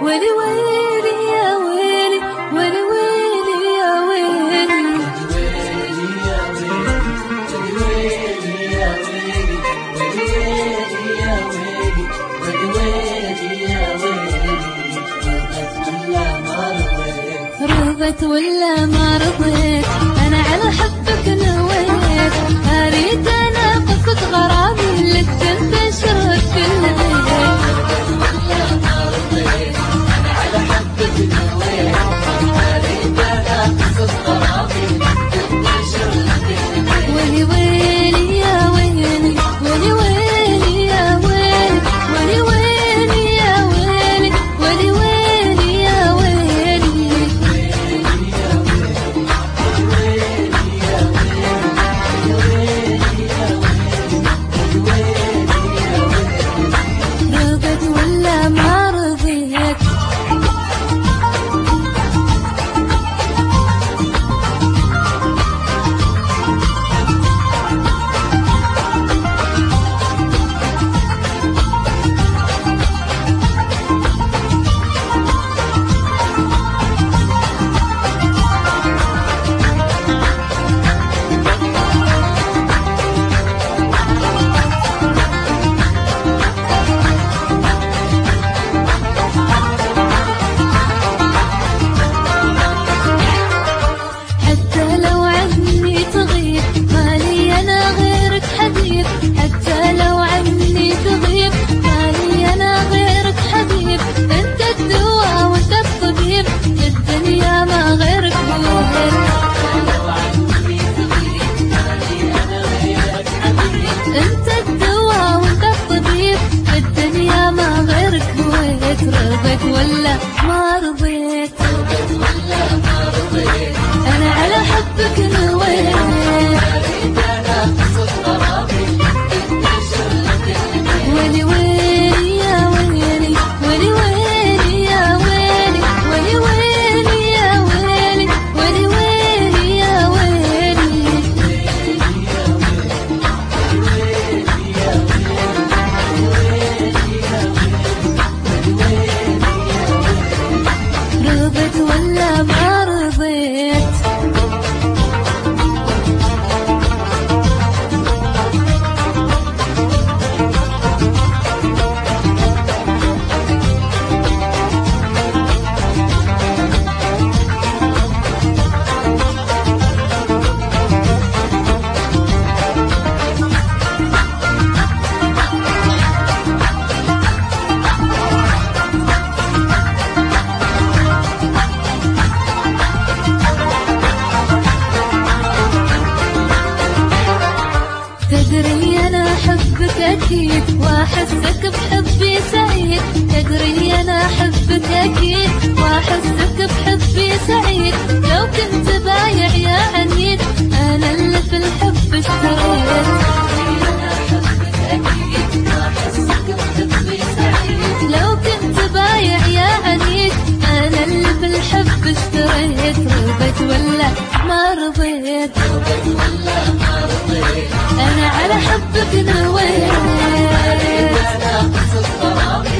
ويلي ويلي يا ويلي ويلي ويلي يا ويلي رضيت ولا ما رضيت أنا على حبك نويت أريد أنا قصة غرامي اللي تنتشر في كل بيت ويلي ويلي يا ويلي ويلي ويلي يا ويلي ويلي ويلي يا ويلي ويلي ويلي يا ويلي رضيت ولا ما رضيت رضيت ولا ما رضيت أنا على حبك نويت ويلي ويلي يا ويلي ويلي ويلي يا ويلي ويلي ويلي يا ويلي ويلي ويلي يا ويلي رضيت ولا ما رضيت تدري أنا أحبك أكيد وأحسك بحبي سعيد تدري أنا أحبك أكيد وأحسك بحبي سعيد لو كنت بايع يا عنيد أنا اللي في الحب اشتريت لو كنت بايع يا عنيد أنا اللي في الحب اشتريت رضيت ولا ما رضيت أنا على حبك نويت